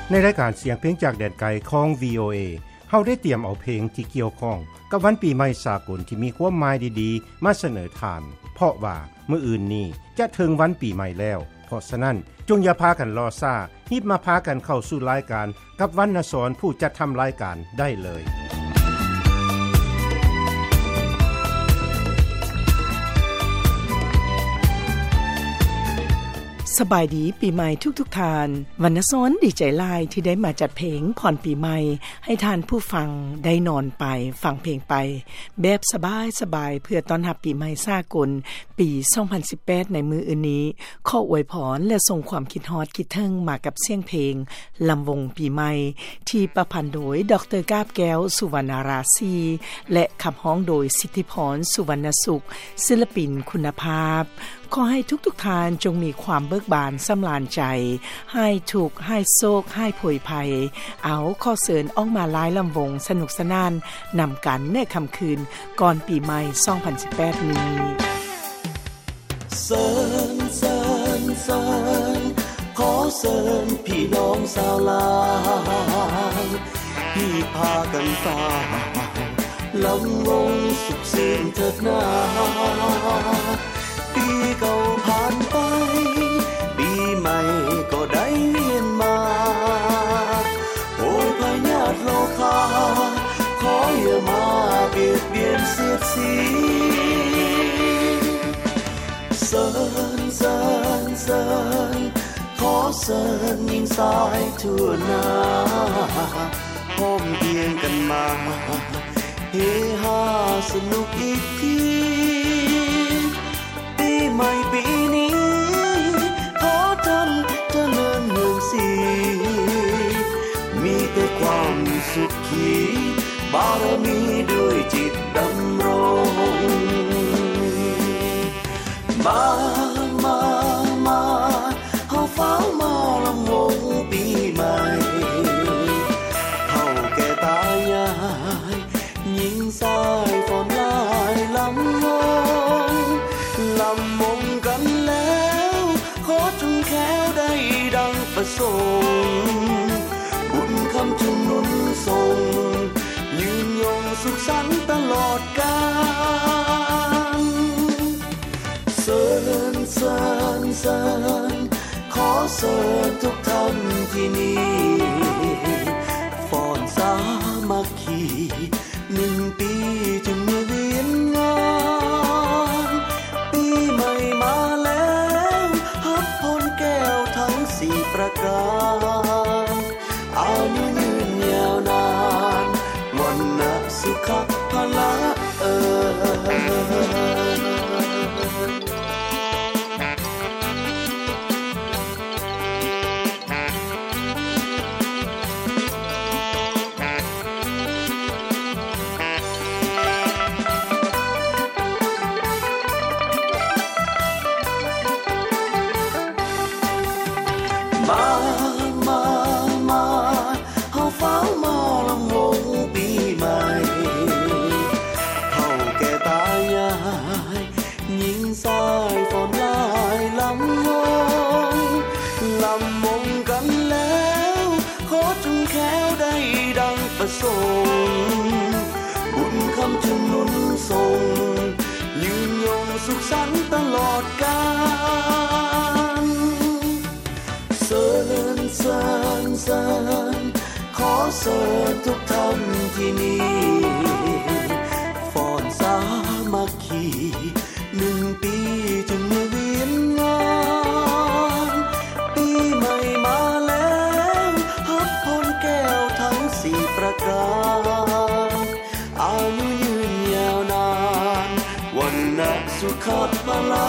ในรายการเสียงเพลงจากแดนไกลของ VOA เฮาได้เตรียมเอาเพลงที่เกี่ยวข้องกับวันปีใหม่สากลที่มีความหมายดีๆมาเสนอทานเพราะว่ามื้ออื่นนี้จะถึงวันปีใหม่แล้วเพราะฉะนั้นจงอย่าพากันรอซ่ารีบมาพากันเข้าสู่รายการกับวรรณสรผู้จัดทำรายการได้เลยสบายดีปีใหม่ทุกๆทานวรรณสรดีใจหลายที่ได้มาจัดเพลงพรปีใหม่ให้ทานผู้ฟังได้นอนไปฟังเพลงไปแบบสบายๆเพื่อต้อนรับปีใหม่สากลปี2018ในมื้ออื่นนี้ขออวยพรและส่งความคิดฮอดคิดถึงมากับเสียงเพลงลำวงปีใหม่ที่ประพันธ์โดยดร.กาบแก้วสุวรรณราศีและขับร้องโดยสิทธิพรสุวรรณสุขศิลปินคุณภาพขอให้ทุกๆทานจงมีความเบิกบานสำราญใจให้ทุกข์ให้โศกให้โผยภัยเอาข้อเสริญออกมาลายลำวงสนุกสนานนำกันในค่ำคืนก่อนปีใหม่2018นี้เสิร์นเสิร์นเสิร์นขอเสิร์นพี่น้องสาวลาวพี่พากันฝ่าลำวงสุขสิ้นเถิดนาปีเก่าผ่านไปปีใหม่ก็ได้เวียนมาโอ้ยพญาติโลกาขออย่ามาเบียดเบียนเสียดสีเสิร์นเสิร์นเสิร์นขอเสิร์นยิ่งสายทั่วหน้าพร้อมเพียงกันมาเฮฮาสนุกอีกทีปีใหม่ปีนี้ขอท่านเจริญเมืองสีมีแต่ความสุขขีบารมีด้วยจิตดำรงมาเฮาฟ้ามาลำวงปีใหม่เฒ่าแก่ตายายหญิงชายฟ้อนลายลำวงกันแล้วขอจงแค้วได้ดังประสงค์บุญคำจุนุนทรงยืนยงสุขสันต์ตลอดกาลเสิร์นเสิร์นเสิร์นขอเสิร์นทุกท่านที่นี่ฟ้อนสามัคคี1 ปีจึงมาเวียนงานปีใหม่มาแล้วฮับพรแก้วทั้ง4ประการอายุยืนยาวนานวันนะสุขภละเฮาฟ้ามาลำวงปีใหม่เฒ่าแก่ตายายหญิงชายฟ้อนลายลำวงกันแล้วขอจงแค้วได้ดังประสงค์บุญคำจุนุนทรงยืนยงสุขสันต์ตลอดกาลเสิร์นเสิร์นเสิร์นขอเสิร์นทุกท่านที่นี่ฟ้อนสามัคคี1 ปีจึงมาเวียนงานปีใหม่มาแล้วฮับพรแก้วทั้ง4ประการอายุยืนยาวนานวันนะสุขภละ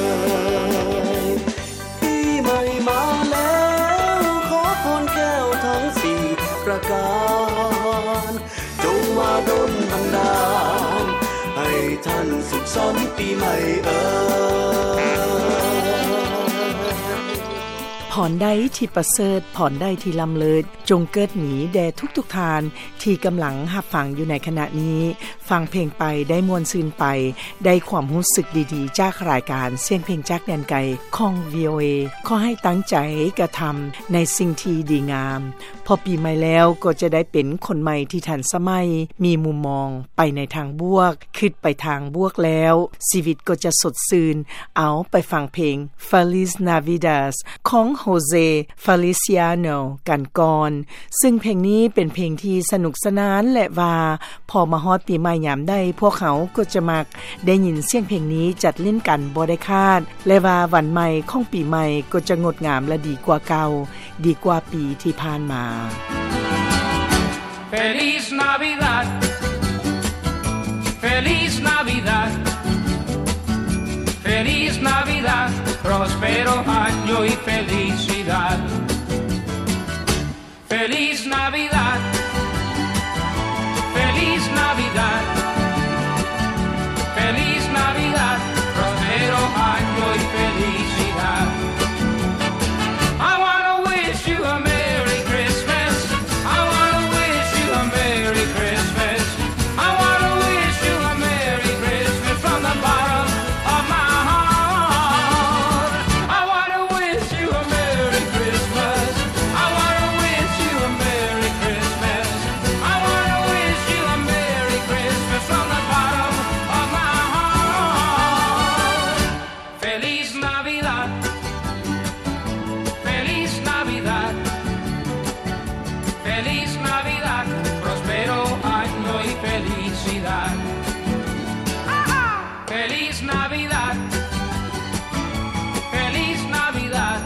ปีใหม่มาแล้วขอพรแก้วทั้ง4ประการจงมาดลบันดาลให้ท่านสุขสันต์ปีใหม่พรใดที่ประเสริฐพรใดที่ล้ำเลิศจงเกิดหนีแด่ทุกๆทานที่กำลังรับฟังอยู่ในขณะนี้ฟังเพลงไปได้มวลซืนไปได้ความรู้สึกดีๆจากรายการเสียงเพลงจากแดนไกลของ VOA ขอให้ตั้งใจกระทำในสิ่งที่ดีงามพอปีใหม่แล้วก็จะได้เป็นคนใหม่ที่ทันสมัยมีมุมมองไปในทางบวกคิดไปทางบวกแล้วชีวิตก็จะสดชื่นเอาไปฟังเพลง Feliz Navidad ของ Jose Feliciano กันก่อนซึ่งเพลงนี้เป็นเพลงที่สนุกสนานและว่าพอมาฮอดปีใหม่ยามได้พวกเขาก็จะมักได้ยินเสียงเพลงนี้จัดเล่นกันบ่ได้คาดและว่าวันใหม่ของปีใหม่ก็จะงดงามและดีกว่าเก่าดีกว่าปีที่ผ่านมา Feliz Navidad Feliz Navidad Feliz Navidad próspero año y felicidad Feliz Navidad Feliz Navidad Feliz Navidad próspero año y felicidad I want to wish you a Merry Christmas I want to wish you a Merry Christmas I want to wish you a Merry Christmas from the bottom of my heart I want to wish you a Merry Christmas I want to wish you a Merry Christmas I want to wish you a Merry Christmas from the bottom of my heart Feliz Navidad Feliz Navidad Feliz Navidad próspero año y felicidad Feliz Navidad Feliz Navidad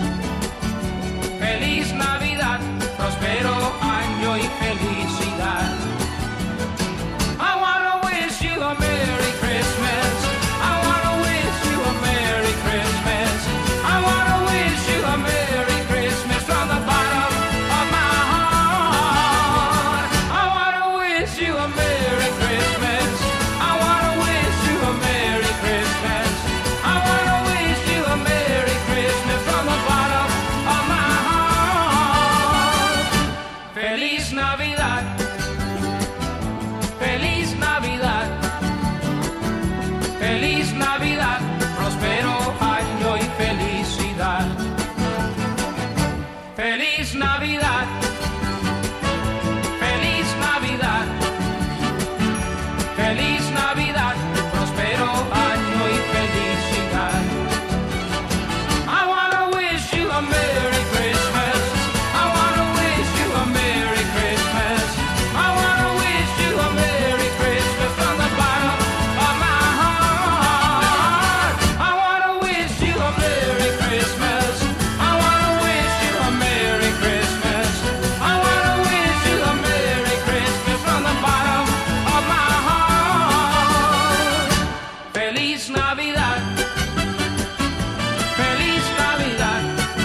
Feliz Navidad próspero año y felicidad I want to wish you a Merry Christmas I want to wish you a Merry Christmas I want to wish you a Merry Christmas from the bottom of my heart I want to wish you a Merry Christmas I want to wish you a Merry Christmas I want to wish you a Merry Christmas from the bottom of my heart Feliz Navidad Feliz Navidad Feliz Navidad próspero año y felicidad Feliz Navidad Feliz Navidad Feliz Navidad próspero año y felicidad I want to wish you a Merry Christmas I want to wish you a Merry Christmas I want to wish you a Merry Christmas from the bottom of my heart I want to wish you a Merry Christmas I want to wish you a Merry Christmas I want to wish you a Merry Christmas from the bottom of my heart Feliz Navidad Feliz Navidad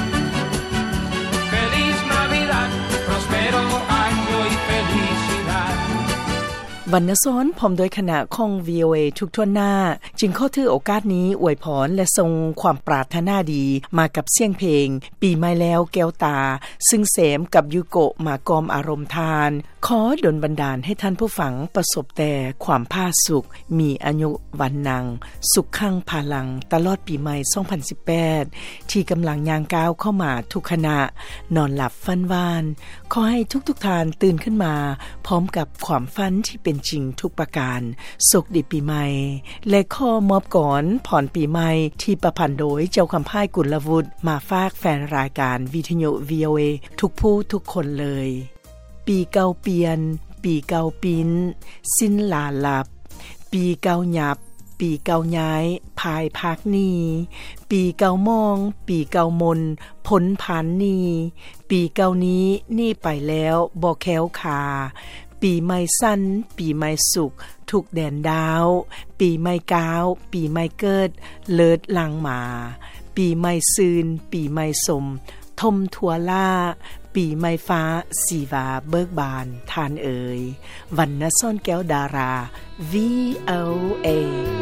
Feliz Navidad próspero año y felicidad วรรณสอนพร้อมโดยคณะของ VOA ทุกทั่วหน้าจึงขอถือโอกาสนี้อวยพรและทรงความปรารถนาดีมากับเสียงเพลงปีใหม่แล้วแก้วตาซึ่งเสมกับยูโกะมากอมอารมณ์ทานขอดลบันดาลให้ท่านผู้ฟังประสบแต่ความผาสุขมีอายุวันนังสุขขังพลังตลอดปีใหม่ 2018 ที่กำลังย่างก้าวเข้ามาทุกขณะนอนหลับฝันหวานขอให้ทุกท่านตื่นขึ้นมาพร้อมกับความฝันที่เป็นจริงทุกประการสุขดีปีใหม่และข้อมอบก่อนผ่อนปีใหม่ที่ประพันธ์โดยเจ้าคำพ่ายกุลวุฒิมาฝากแฟนรายการวิทยุ VOA ทุกผู้ทุกคนเลยปีเก่าเปลี่ยนปีเก่าปิ้นสิ้นลาหลับปีเก่าหยับปีเก่าย้ายภายภาคนี้ปีเก่ามองปีเก่ามนพ้นผ่านนี้ปีเก่านี้นี่ไปแล้วบ่แค้วคาปีใหม่สั้นปีใหม่สุขทุกแดนดาวปีใหม่ก้าวปีใหม่เกิดเลิศลังมาปีใหม่ซืนปีใหม่สมทมทั่วล่าปีใหม่ฟ้าสีวาเบิกบานทานเอ๋ยวรรณซ่อนแก้วดารา VOA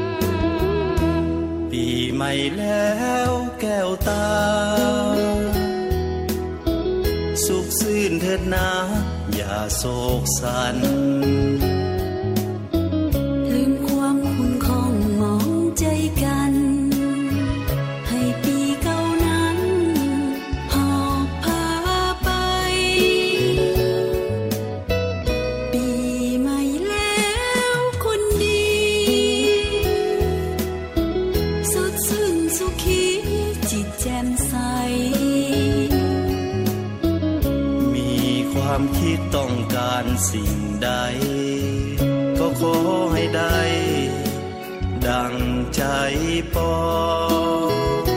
ปีใหม่แล้วแก้วตาถิดนาอย่าโศกสันลืมความคุณของมองใจกันให้ปีเก่านั้นหอบพาไปปีใหม่แล้วคนดีสดชื่นสุขีจิตแจ่มใสมีความคิดต้องการสิ่งใดก็ขอให้ได้ดังใจปอง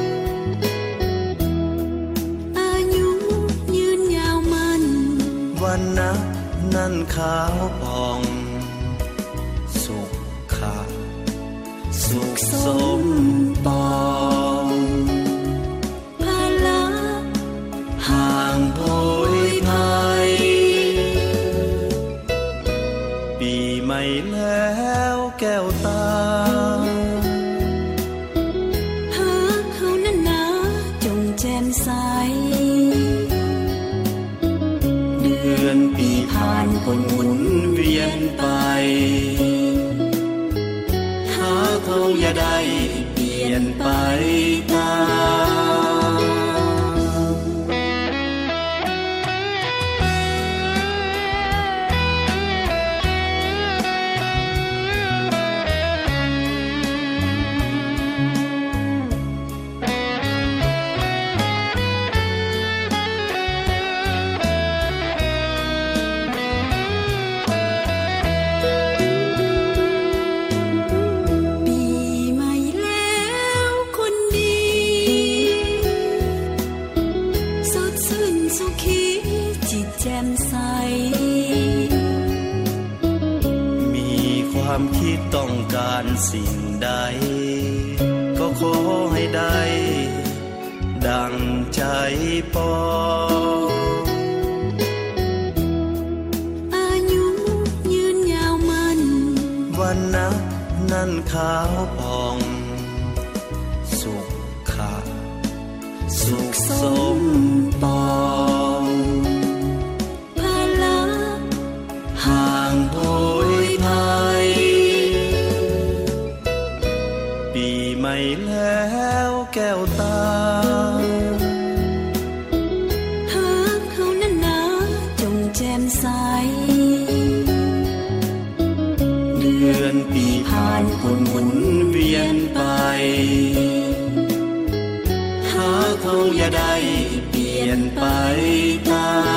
อายุยืนยาวมันวันนะนั่นขาวผ่องสุขค่ะสุขสมปองภาระห่างโผยภัยปีใหม่แล้วแก้วตาหาเฮานั้นนะจงแจ่มใสเดือนปีผ่านคนหมุนเวียนไปหาเขาอย่าได้เปลี่ยนไปตามความคิดต้องการสิ่งใดก็ขอให้ได้ดังใจปองอายุยืนยาวมันวันนะนั่นขาวผ่องสุขค่ะสุขสมปองภาระห่างโผยภัยปีใหม่แล้วแก้วตาหากเฮานั้นนะจงแจ่มใสเดือนปีผ่านคนหมุนเวียนไปหาเขาอย่าได้เปลี่ยนไปตาม